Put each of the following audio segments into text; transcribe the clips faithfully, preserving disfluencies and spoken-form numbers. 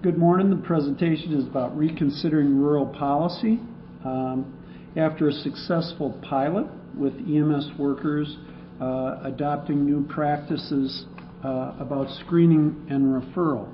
Good morning. The presentation is about reconsidering rural policy. Um, after a successful pilot with E M S workers uh, adopting new practices uh, about screening and referral.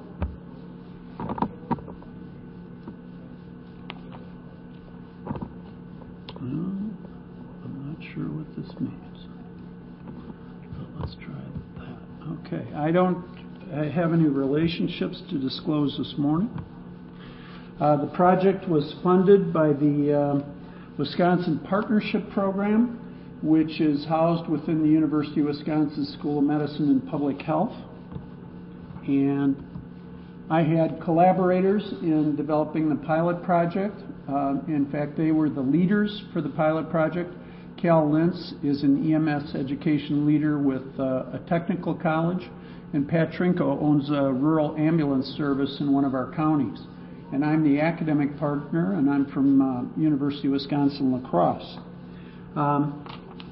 Well, I'm not sure what this means. But let's try that. Okay. I don't I have any relationships to disclose this morning. Uh, the project was funded by the uh, Wisconsin Partnership Program, which is housed within the University of Wisconsin School of Medicine and Public Health. And I had collaborators in developing the pilot project. Uh, in fact, they were the leaders for the pilot project. Cal Lintz is an E M S education leader with uh, a technical college. And Pat Trinko owns a rural ambulance service in one of our counties. And I'm the academic partner, and I'm from uh, University of Wisconsin-La Crosse. Um,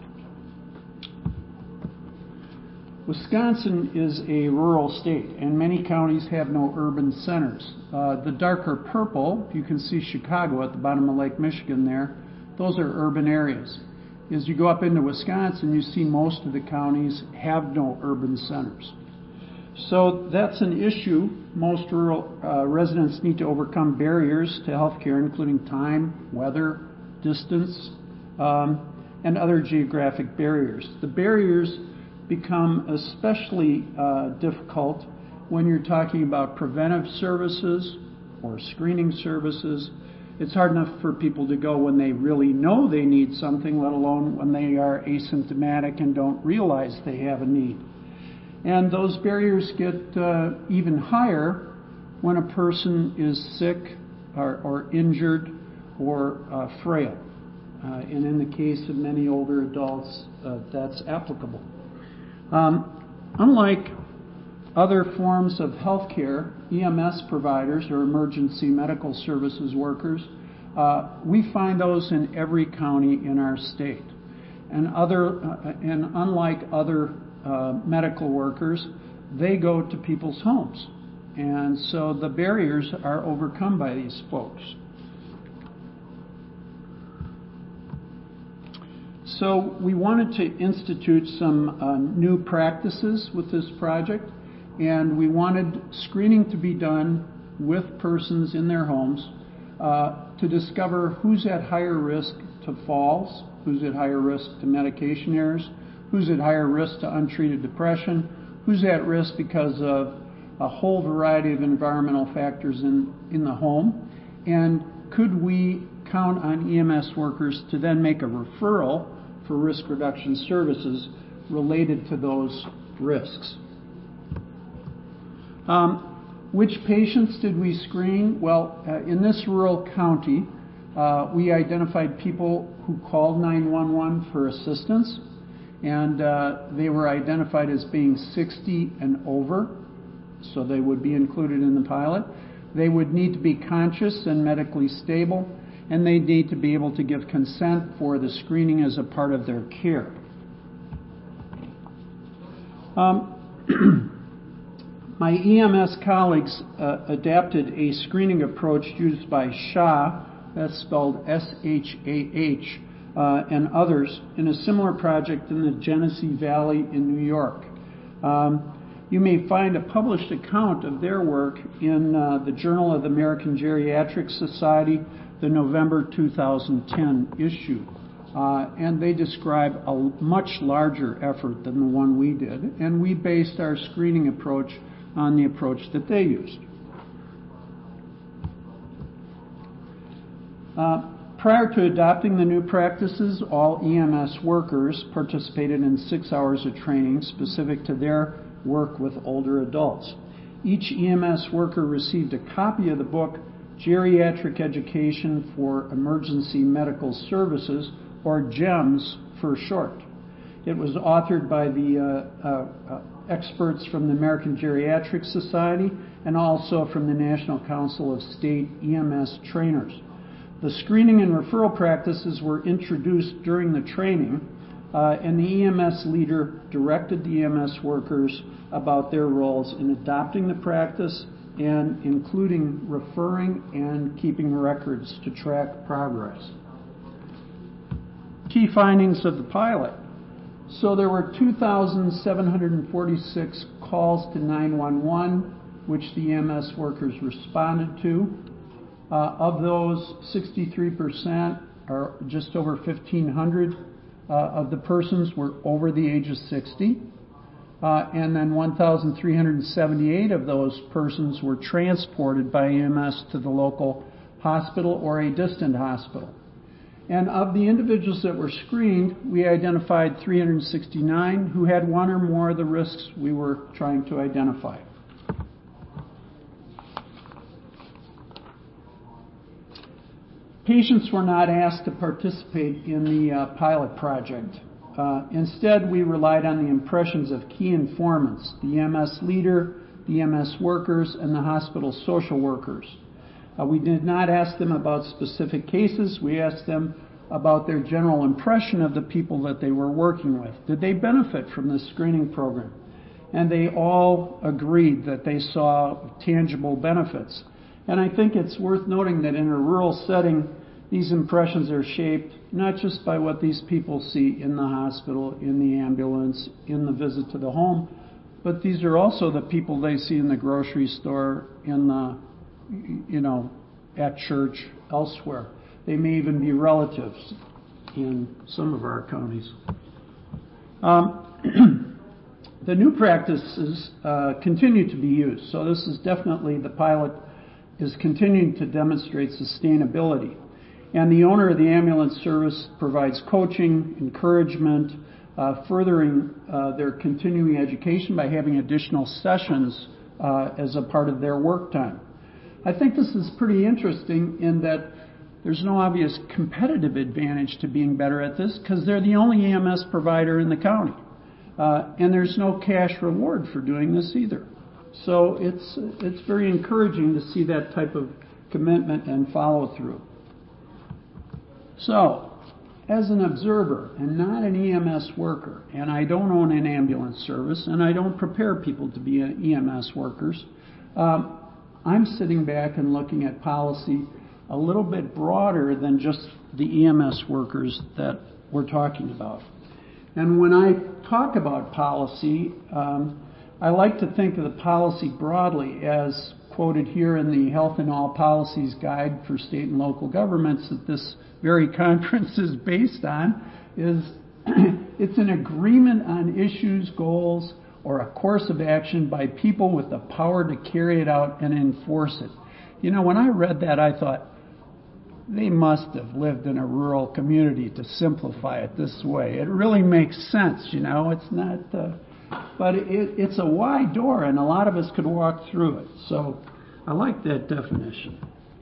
Wisconsin is a rural state, and many counties have no urban centers. Uh, the darker purple, you can see Chicago at the bottom of Lake Michigan there, those are urban areas. As you go up into Wisconsin, you see most of the counties have no urban centers. So that's an issue. Most rural uh, residents need to overcome barriers to healthcare, including time, weather, distance, um, and other geographic barriers. The barriers become especially uh, difficult when you're talking about preventive services or screening services. It's hard enough for people to go when they really know they need something, let alone when they are asymptomatic and don't realize they have a need. And those barriers get uh, even higher when a person is sick or, or injured or uh, frail. Uh, and in the case of many older adults, uh, that's applicable. Um, unlike other forms of health care, E M S providers or emergency medical services workers, uh, we find those in every county in our state. And, other, uh, and unlike other Uh, medical workers, they go to people's homes. And so the barriers are overcome by these folks. So we wanted to institute some uh, new practices with this project, and we wanted screening to be done with persons in their homes uh, to discover who's at higher risk to falls, who's at higher risk to medication errors, who's at higher risk to untreated depression, who's at risk because of a whole variety of environmental factors in, in the home, and could we count on E M S workers to then make a referral for risk reduction services related to those risks. Um, which patients did we screen? Well, uh, in this rural county, uh, we identified people who called nine one one for assistance, and uh, they were identified as being sixty and over, so they would be included in the pilot. They would need to be conscious and medically stable, and they need to be able to give consent for the screening as a part of their care. Um, my E M S colleagues uh, adapted a screening approach used by S H A, that's spelled S H A H, Uh, and others in a similar project in the Genesee Valley in New York. Um, you may find a published account of their work in uh, the Journal of the American Geriatric Society, the November two thousand ten issue. Uh, and they describe a much larger effort than the one we did, and we based our screening approach on the approach that they used. Uh, Prior to adopting the new practices, all E M S workers participated in six hours of training specific to their work with older adults. Each E M S worker received a copy of the book Geriatric Education for Emergency Medical Services, or GEMS for short. It was authored by the uh, uh, uh, experts from the American Geriatric Society and also from the National Council of State E M S Trainers. The screening and referral practices were introduced during the training, uh, and the E M S leader directed the E M S workers about their roles in adopting the practice and including referring and keeping records to track progress. Key findings of the pilot. So there were two thousand seven hundred forty-six calls to nine one one, which the E M S workers responded to. Uh, of those, sixty-three percent, or just over fifteen hundred uh, of the persons were over the age of sixty. Uh, and then one thousand three hundred seventy-eight of those persons were transported by E M S to the local hospital or a distant hospital. And of the individuals that were screened, we identified three hundred sixty-nine who had one or more of the risks we were trying to identify. Patients were not asked to participate in the uh, pilot project. Uh, instead, we relied on the impressions of key informants, the E M S leader, the E M S workers, and the hospital social workers. Uh, we did not ask them about specific cases. We asked them about their general impression of the people that they were working with. Did they benefit from this screening program? And they all agreed that they saw tangible benefits. And I think it's worth noting that in a rural setting, these impressions are shaped not just by what these people see in the hospital, in the ambulance, in the visit to the home, but these are also the people they see in the grocery store, in the, you know, at church, elsewhere. They may even be relatives in some of our counties. Um, the new practices uh, continue to be used, so this is definitely, the pilot is continuing to demonstrate sustainability. And the owner of the ambulance service provides coaching, encouragement, uh, furthering uh, their continuing education by having additional sessions uh, as a part of their work time. I think this is pretty interesting in that there's no obvious competitive advantage to being better at this because they're the only E M S provider in the county. Uh, and there's no cash reward for doing this either. So it's, it's very encouraging to see that type of commitment and follow through. So, as an observer and not an E M S worker, and I don't own an ambulance service, and I don't prepare people to be E M S workers, um, I'm sitting back and looking at policy a little bit broader than just the E M S workers that we're talking about. And when I talk about policy, um, I like to think of the policy broadly as quoted here in the Health in All Policies Guide for State and Local Governments that this very conference is based on, is it's an agreement on issues, goals, or a course of action by people with the power to carry it out and enforce it. You know, when I read that, I thought, they must have lived in a rural community to simplify it this way. It really makes sense, you know. It's not, uh, but it, it's a wide door, and a lot of us could walk through it. So I like that definition.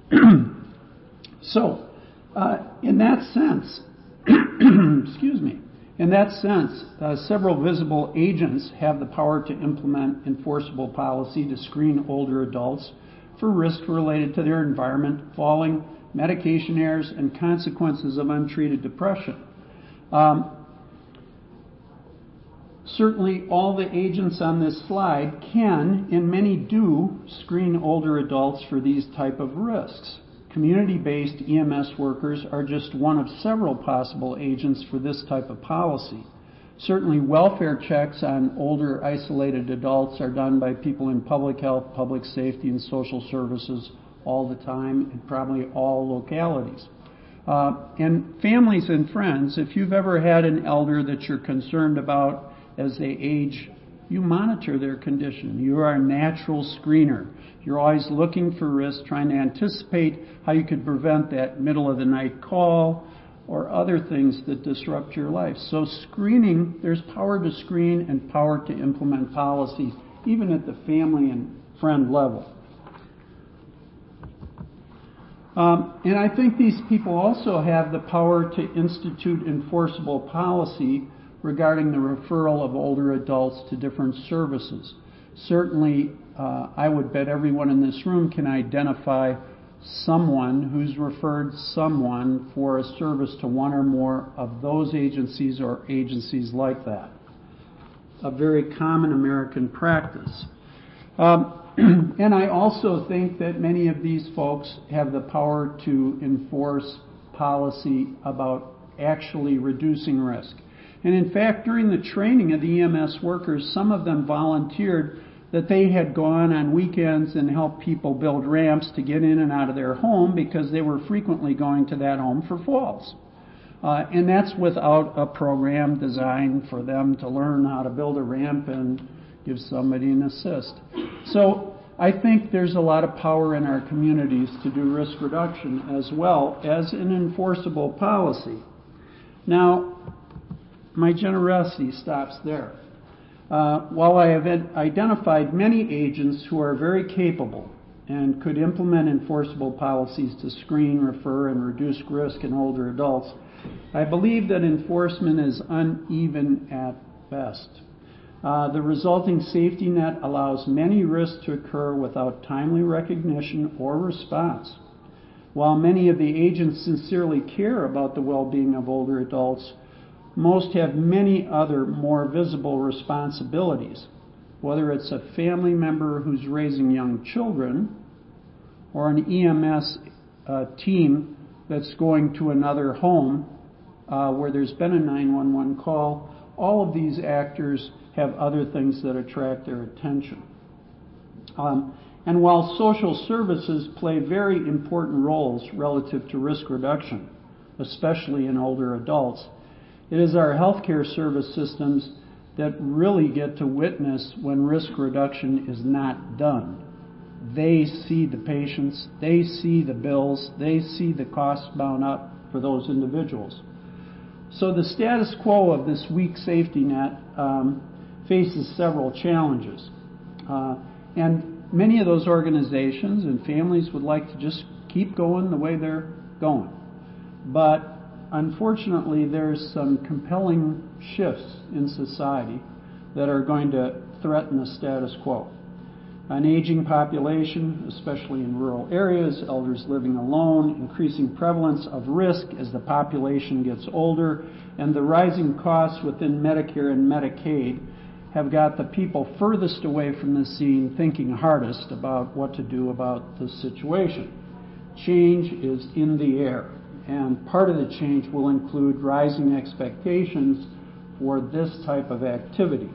So, uh, in that sense, excuse me, in that sense, uh, several visible agents have the power to implement enforceable policy to screen older adults for risk related to their environment, falling, medication errors, and consequences of untreated depression. Um, certainly all the agents on this slide can, and many do, screen older adults for these type of risks. Community-based E M S workers are just one of several possible agents for this type of policy. Certainly welfare checks on older isolated adults are done by people in public health, public safety, and social services all the time in probably all localities. Uh, and families and friends, if you've ever had an elder that you're concerned about as they age, you monitor their condition. You are a natural screener. You're always looking for risks, trying to anticipate how you could prevent that middle of the night call or other things that disrupt your life. So screening, there's power to screen and power to implement policies, even at the family and friend level. Um, and I think these people also have the power to institute enforceable policy regarding the referral of older adults to different services. Certainly, uh, I would bet everyone in this room can identify someone who's referred someone for a service to one or more of those agencies or agencies like that. A very common American practice. Um, and I also think that many of these folks have the power to enforce policy about actually reducing risk. And in fact, during the training of the E M S workers, some of them volunteered that they had gone on weekends and helped people build ramps to get in and out of their home because they were frequently going to that home for falls. Uh, and that's without a program designed for them to learn how to build a ramp and give somebody an assist. So I think there's a lot of power in our communities to do risk reduction as well as an enforceable policy. Now, my generosity stops there. Uh, while I have identified many agents who are very capable and could implement enforceable policies to screen, refer, and reduce risk in older adults, I believe that enforcement is uneven at best. Uh, the resulting safety net allows many risks to occur without timely recognition or response. While many of the agents sincerely care about the well-being of older adults, most have many other more visible responsibilities, whether it's a family member who's raising young children or an E M S uh, team that's going to another home uh, where there's been a nine one one call. All of these actors have other things that attract their attention. Um, and while social services play very important roles relative to risk reduction, especially in older adults, it is our healthcare service systems that really get to witness when risk reduction is not done. They see the patients, they see the bills, they see the costs bound up for those individuals. So the status quo of this weak safety net um, faces several challenges. Uh, and many of those organizations and families would like to just keep going the way they're going. But unfortunately, there's some compelling shifts in society that are going to threaten the status quo. An aging population, especially in rural areas, elders living alone, increasing prevalence of risk as the population gets older, and the rising costs within Medicare and Medicaid have got the people furthest away from the scene thinking hardest about what to do about the situation. Change is in the air, and part of the change will include rising expectations for this type of activity.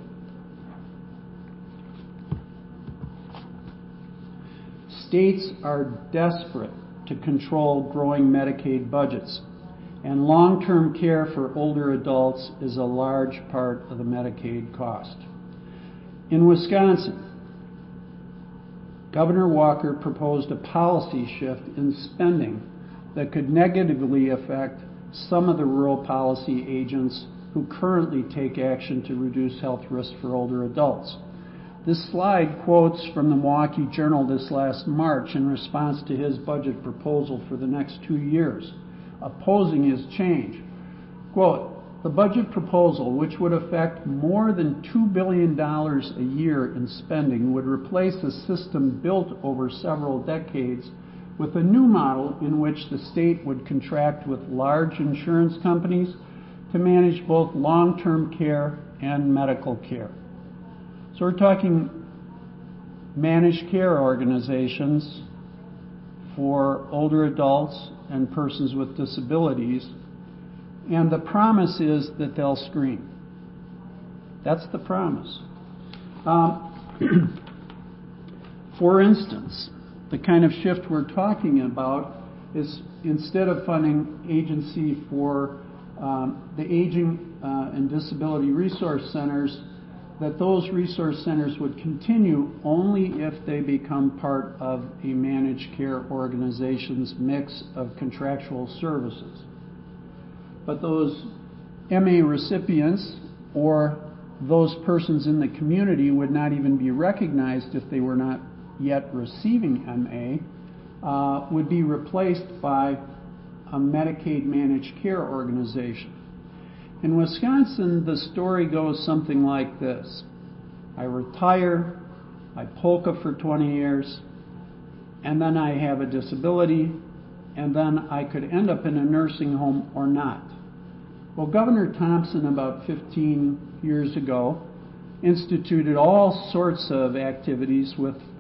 States are desperate to control growing Medicaid budgets, and long-term care for older adults is a large part of the Medicaid cost. In Wisconsin, Governor Walker proposed a policy shift in spending that could negatively affect some of the rural policy agents who currently take action to reduce health risk for older adults. This slide quotes from the Milwaukee Journal this last March in response to his budget proposal for the next two years, opposing his change. Quote, "The budget proposal, which would affect more than two billion dollars a year in spending, would replace a system built over several decades with a new model in which the state would contract with large insurance companies to manage both long-term care and medical care." So we're talking managed care organizations for older adults and persons with disabilities, and the promise is that they'll screen. That's the promise. Um, for instance, the kind of shift we're talking about is instead of funding agency for um, the aging uh, and disability resource centers, that those resource centers would continue only if they become part of a managed care organization's mix of contractual services. But those M A recipients or those persons in the community would not even be recognized if they were not yet receiving M A, uh, would be replaced by a Medicaid managed care organization. In Wisconsin, the story goes something like this. I retire, I polka for twenty years, and then I have a disability, and then I could end up in a nursing home or not. Well, Governor Thompson, about fifteen years ago, instituted all sorts of activities with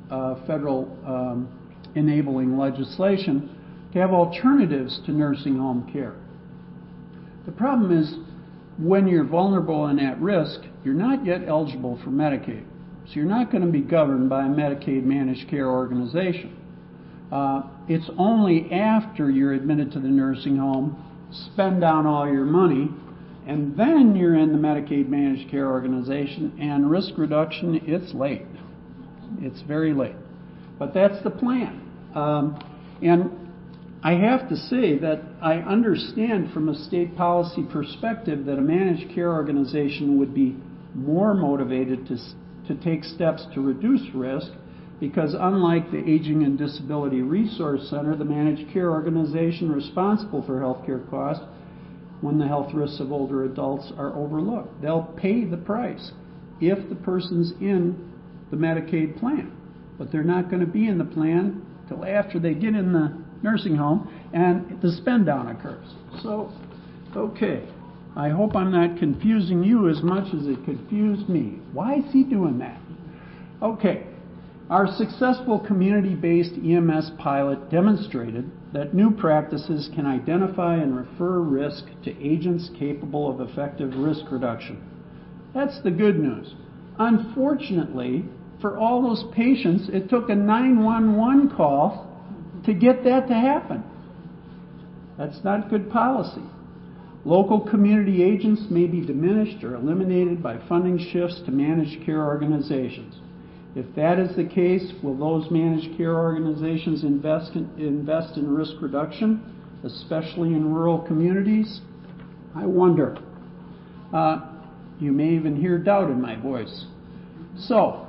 uh, federal um, enabling legislation to have alternatives to nursing home care. The problem is when you're vulnerable and at risk, you're not yet eligible for Medicaid. So you're not going to be governed by a Medicaid managed care organization. Uh, it's only after you're admitted to the nursing home, spend down all your money, and then you're in the Medicaid managed care organization, and risk reduction, it's late. It's very late. But that's the plan. Um, and I have to say that I understand from a state policy perspective that a managed care organization would be more motivated to, to take steps to reduce risk, because unlike the Aging and Disability Resource Center, the managed care organization responsible for health care costs when the health risks of older adults are overlooked. They'll pay the price if the person's in the Medicaid plan, but they're not going to be in the plan till after they get in the nursing home and the spend down occurs. So, okay, I hope I'm not confusing you as much as it confused me. Why is he doing that? Okay, our successful community-based E M S pilot demonstrated that new practices can identify and refer risk to agents capable of effective risk reduction. That's the good news. Unfortunately, for all those patients, it took a nine one one call to get that to happen. That's not good policy. Local community agents may be diminished or eliminated by funding shifts to managed care organizations. If that is the case, will those managed care organizations invest in, invest in risk reduction, especially in rural communities? I wonder. Uh, you may even hear doubt in my voice. So,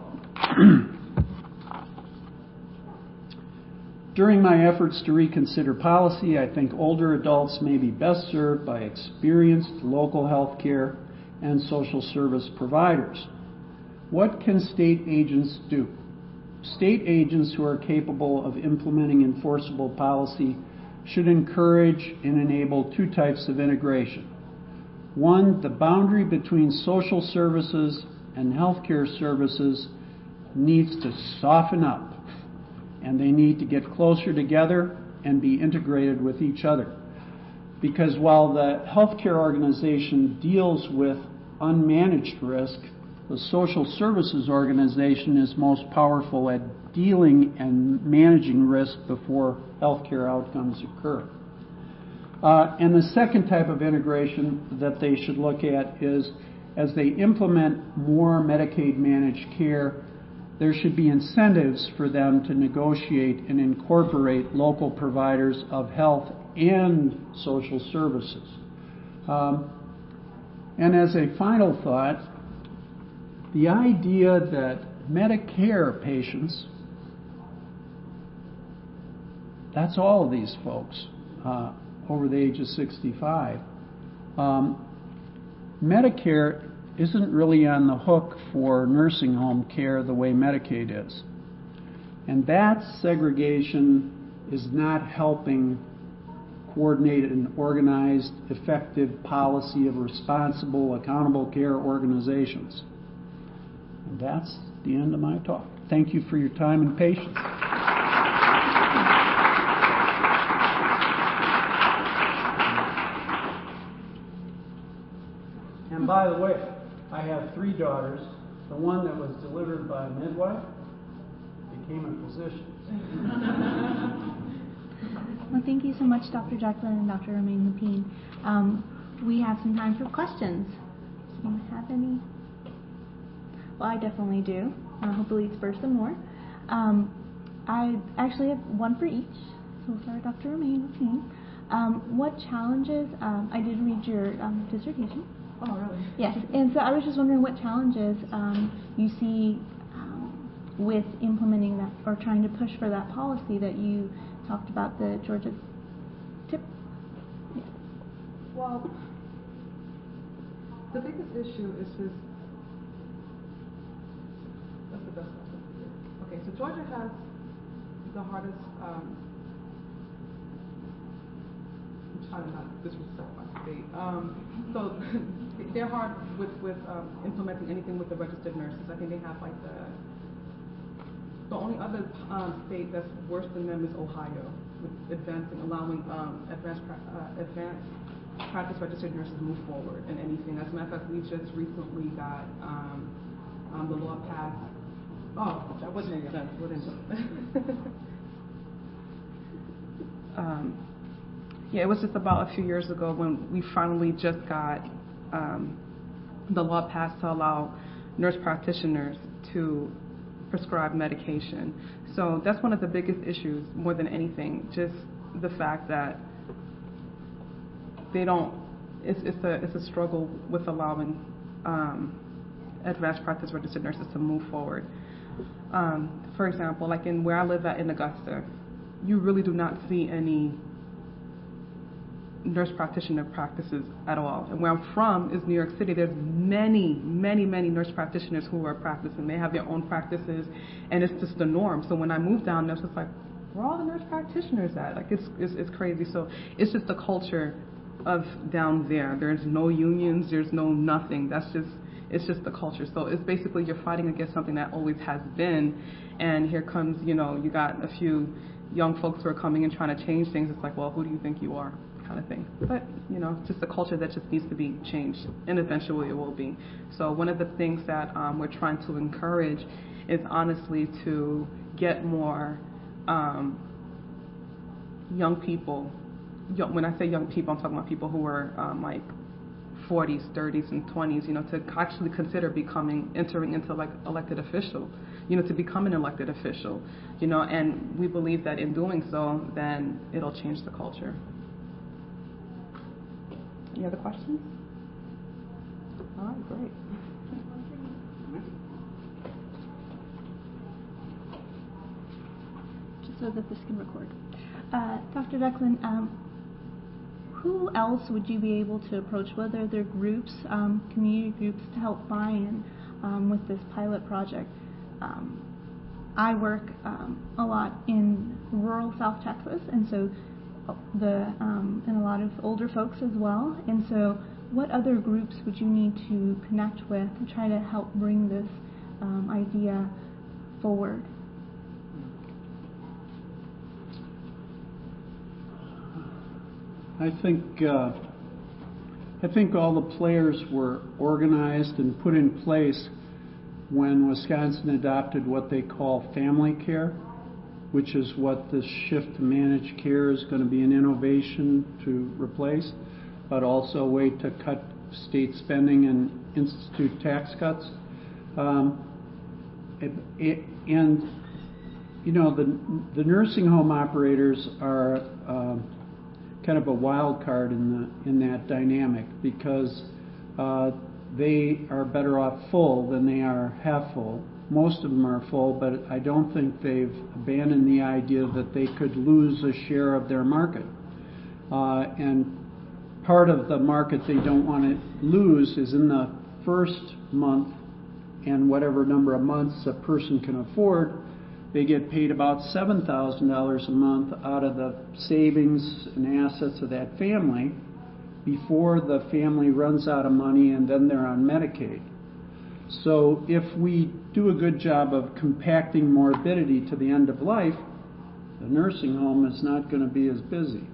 during my efforts to reconsider policy, I think older adults may be best served by experienced local health care and social service providers. What can state agents do? State agents who are capable of implementing enforceable policy should encourage and enable two types of integration. One, the boundary between social services and healthcare services needs to soften up, and they need to get closer together and be integrated with each other. Because while the healthcare organization deals with unmanaged risk, the social services organization is most powerful at dealing and managing risk before healthcare outcomes occur. Uh, and the second type of integration that they should look at is, as they implement more Medicaid managed care, there should be incentives for them to negotiate and incorporate local providers of health and social services. Um, and as a final thought, the idea that Medicare patients, that's all of these folks uh, over the age of sixty-five, um, Medicare isn't really on the hook for nursing home care the way Medicaid is. And that segregation is not helping coordinate an organized, effective policy of responsible, accountable care organizations. And that's the end of my talk. Thank you for your time and patience. And by the way, I have three daughters. The one that was delivered by a midwife became a physician. Well, thank you so much, Doctor Jacqueline and Doctor Romaine Lapine. Um, we have some time for questions. Do you have any? Well, I definitely do. Uh, hopefully it spurs some more. Um, I actually have one for each. So we'll start with Doctor Romaine Lapine. Um, what challenges, um, I did read your um, dissertation. Oh, really? Yes, and so I was just wondering what challenges um, you see um, with implementing that or trying to push for that policy that you talked about, the Georgia tip. Yeah. Well, the biggest issue is this. That's the best one. Okay, so Georgia has the hardest. Um, I'm trying to not disrespect my state. Um, so they're hard with with um, implementing anything with the registered nurses. I think they have like the The only other um, state that's worse than them is Ohio, with advancing, allowing um, advanced, pra- uh, advanced practice registered nurses move forward in anything. As a matter of fact, we just recently got um, um, the law passed. Oh, that wasn't any sense. What is it? um, yeah, it was just about a few years ago when we finally just got um, the law passed to allow nurse practitioners to prescribe medication. So that's one of the biggest issues, more than anything, just the fact that they don't, it's, it's, a, it's a struggle with allowing um, advanced practice registered nurses to move forward. Um, for example, like in where I live at in Augusta, you really do not see any nurse practitioner practices at all. And where I'm from is New York City. There's many, many, many nurse practitioners who are practicing. They have their own practices, and it's just the norm. So when I moved down there, it's just like, where are all the nurse practitioners at? Like, it's, it's, it's crazy. So it's just the culture of down there. There's no unions. There's no nothing. That's just, it's just the culture. So it's basically you're fighting against something that always has been, and here comes, you know, you got a few young folks who are coming and trying to change things. It's like, well, who do you think you are? Kind of thing. But, you know, just a culture that just needs to be changed, and eventually it will be. So one of the things that um, we're trying to encourage is honestly to get more um, young people. Young, when I say young people, I'm talking about people who are um, like forties, thirties, and twenties, you know, to actually consider becoming, entering into like elected official, you know, to become an elected official, you know, and we believe that in doing so, then it'll change the culture. Any other questions? All right, great. Just so that this can record. Uh, Doctor Declan, um, who else would you be able to approach, whether they're groups, um, community groups, to help buy in um, with this pilot project? Um, I work um, a lot in rural South Texas, and so the um, and a lot of older folks as well. And so, what other groups would you need to connect with to try to help bring this um, idea forward? I think uh, I think all the players were organized and put in place when Wisconsin adopted what they call family care, which is what this shift to managed care is going to be an innovation to replace, but also a way to cut state spending and institute tax cuts. Um, it, it, and, you know, the, the nursing home operators are uh, kind of a wild card in, the, in that dynamic, because uh, they are better off full than they are half full. Most of them are full, but I don't think they've abandoned the idea that they could lose a share of their market. Uh, and part of the market they don't want to lose is in the first month and whatever number of months a person can afford, they get paid about seven thousand dollars a month out of the savings and assets of that family before the family runs out of money and then they're on Medicaid. So if we do a good job of compacting morbidity to the end of life, the nursing home is not going to be as busy.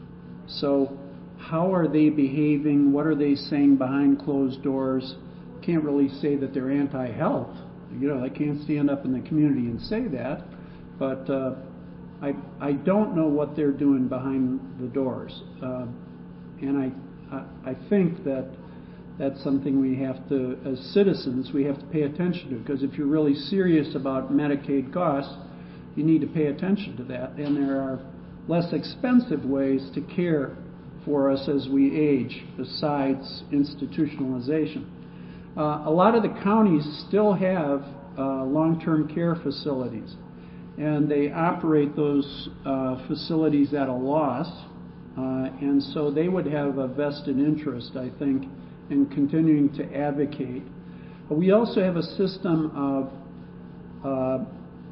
So how are they behaving? What are they saying behind closed doors? Can't really say that they're anti-health. You know, they can't stand up in the community and say that. But uh, I I don't know what they're doing behind the doors. Uh, and I, I I think that that's something we have to, as citizens, we have to pay attention to, because if you're really serious about Medicaid costs, you need to pay attention to that. And there are less expensive ways to care for us as we age besides institutionalization. Uh, a lot of the counties still have uh, long-term care facilities, and they operate those uh, facilities at a loss, uh, and so they would have a vested interest, I think, in continuing to advocate. We also have a system of uh,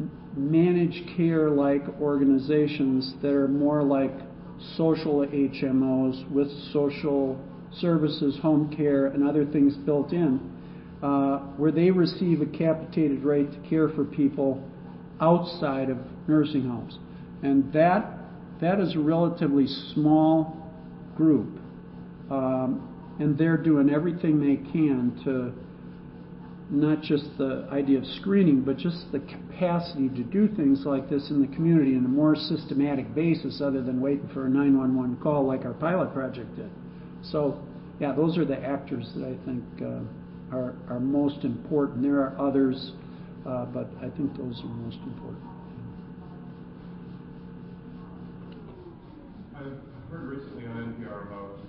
managed care-like organizations that are more like social H M Os with social services, home care, and other things built in, uh, where they receive a capitated rate to care for people outside of nursing homes. And that that is a relatively small group. Um, and they're doing everything they can to not just the idea of screening, but just the capacity to do things like this in the community on a more systematic basis other than waiting for a nine one one call like our pilot project did. So, yeah, those are the actors that I think uh, are, are most important. There are others, uh, but I think those are most important. I've heard recently on N P R about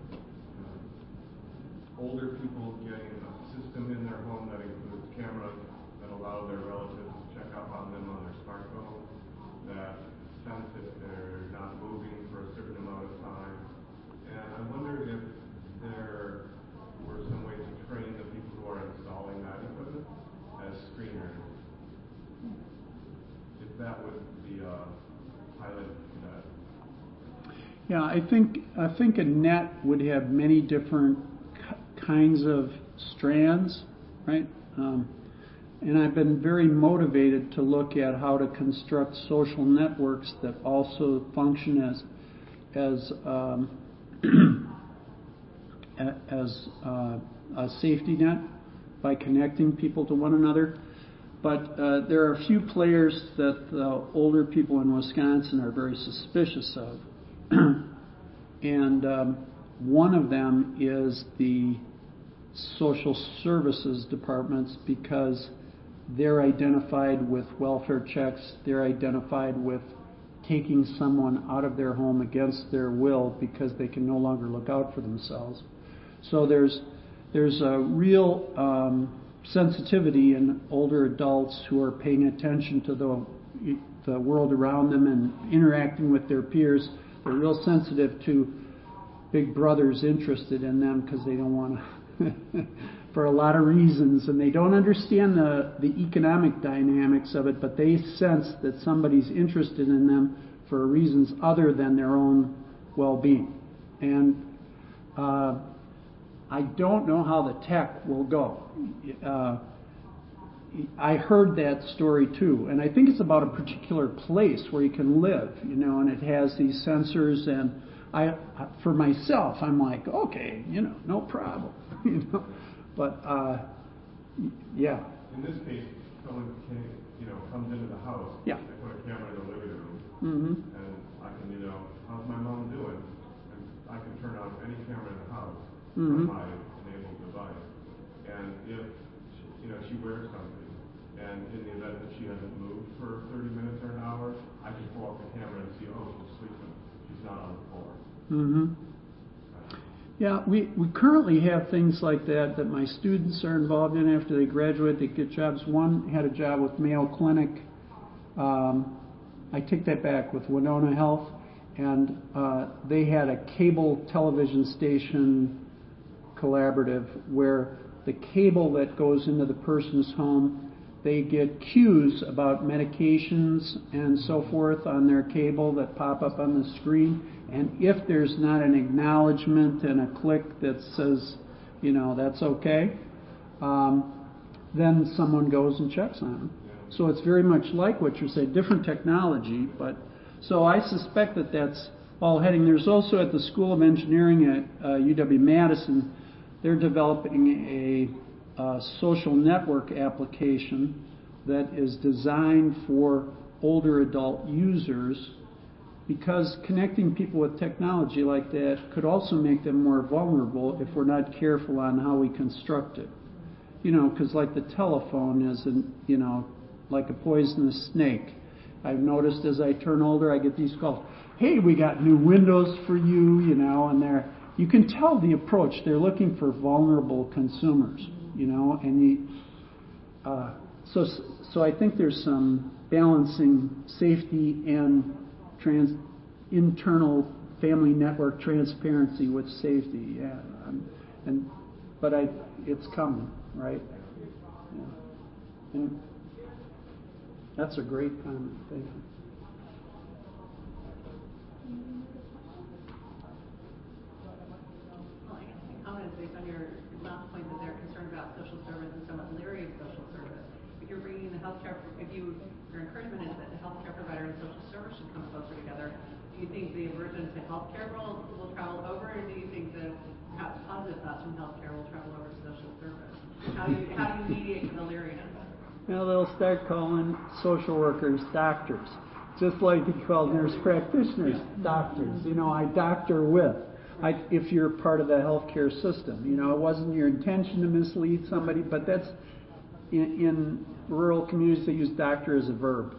uh, older people getting a system in their home that includes cameras that allow their relatives to check up on them on their smartphone, that sense if they're not moving for a certain amount of time. And I wonder if there were some way to train the people who are installing that equipment as screeners. If that would be a pilot for that. Yeah, I think I think a net would have many different k- kinds of strands, right? Um, and I've been very motivated to look at how to construct social networks that also function as as um, as uh, a safety net by connecting people to one another. But uh, there are a few players that the older people in Wisconsin are very suspicious of. And um, one of them is the social services departments, because they're identified with welfare checks, they're identified with taking someone out of their home against their will because they can no longer look out for themselves. So there's there's a real um, sensitivity in older adults who are paying attention to the the world around them and interacting with their peers. They're real sensitive to Big Brother's interested in them because they don't want to, for a lot of reasons, and they don't understand the, the economic dynamics of it, but they sense that somebody's interested in them for reasons other than their own well-being. And uh, I don't know how the tech will go. Uh, I heard that story too, and I think it's about a particular place where you can live, you know, and it has these sensors. And I, for myself, I'm like, okay, you know, no problem, you know. But uh, yeah. In this case, someone can, you know, comes into the house. Yeah. They put a camera in the living room, Mm-hmm. and I can, you know, how's my mom doing? And I can turn on any camera in the house Mm-hmm. from my enabled device, and if you know, she wears something, and in the event that she hasn't moved for thirty minutes or an hour, I can pull up the camera and see, oh, she's sleeping. She's not on the floor. Mm-hmm. Uh, Yeah, we, we currently have things like that that my students are involved in after they graduate. They get jobs. One had a job with Mayo Clinic. Um, I take that back, with Winona Health. And uh, they had a cable television station collaborative where the cable that goes into the person's home, they get cues about medications and so forth on their cable that pop up on the screen. And if there's not an acknowledgement and a click that says, you know, that's okay, um, then someone goes and checks on them. So it's very much like what you're saying, different technology. But so I suspect that that's all heading. There's also at the School of Engineering at uh, U W-Madison, they're developing a, a social network application that is designed for older adult users, because connecting people with technology like that could also make them more vulnerable if we're not careful on how we construct it. You know, because like the telephone is, an, you know, like a poisonous snake. I've noticed as I turn older, I get these calls. Hey, we got new windows for you, you know, and they're, you can tell the approach. They're looking for vulnerable consumers, you know, and the, uh, so so I think there's some balancing safety and trans, internal family network transparency with safety, yeah, um, and but I it's coming, right? Yeah. And that's a great comment. Thank you. Well, I guess my comment is based on your last point that they're concerned about social service and somewhat leery of social service. If you're bringing in the healthcare, if you your encouragement is that the healthcare provider and social service should come closer together. Do you think the emergence to healthcare will, will travel over, or do you think the perhaps positive thoughts from healthcare will travel over to social service? How do you, how do you mediate the delirium? Well, they'll start calling social workers doctors, just like they call nurse practitioners doctors. You know, I doctor with. I, if you're part of the healthcare system, you know, it wasn't your intention to mislead somebody, but that's in, in rural communities they use doctor as a verb.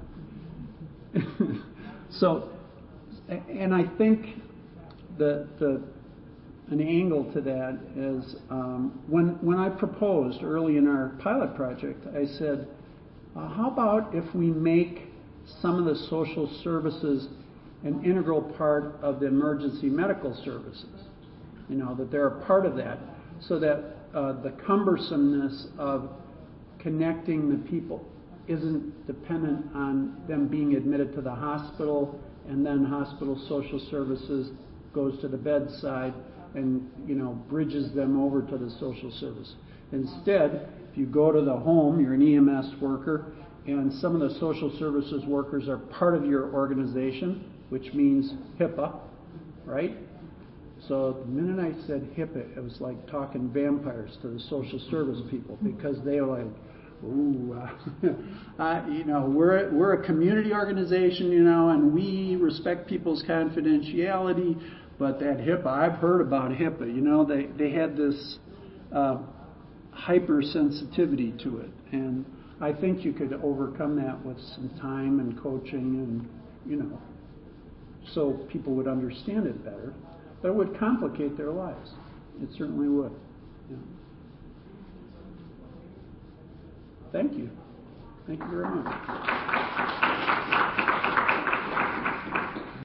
So, and I think the the an angle to that is um, when when I proposed early in our pilot project, I said, uh, how about if we make some of the social services an integral part of the emergency medical services? You know, that they're a part of that, so that uh, the cumbersomeness of connecting the people isn't dependent on them being admitted to the hospital, and then hospital social services goes to the bedside and, you know, bridges them over to the social service. Instead, if you go to the home, you're an E M S worker, and some of the social services workers are part of your organization, which means HIPAA, right? So the minute I said HIPAA, it was like talking vampires to the social service people, because they were like, ooh, uh, uh, you know, we're we're a community organization, you know, and we respect people's confidentiality. But that HIPAA, I've heard about HIPAA. You know, they they had this uh, hypersensitivity to it, and I think you could overcome that with some time and coaching, and you know, so people would understand it better. But it would complicate their lives. It certainly would. Yeah. Thank you. Thank you very much.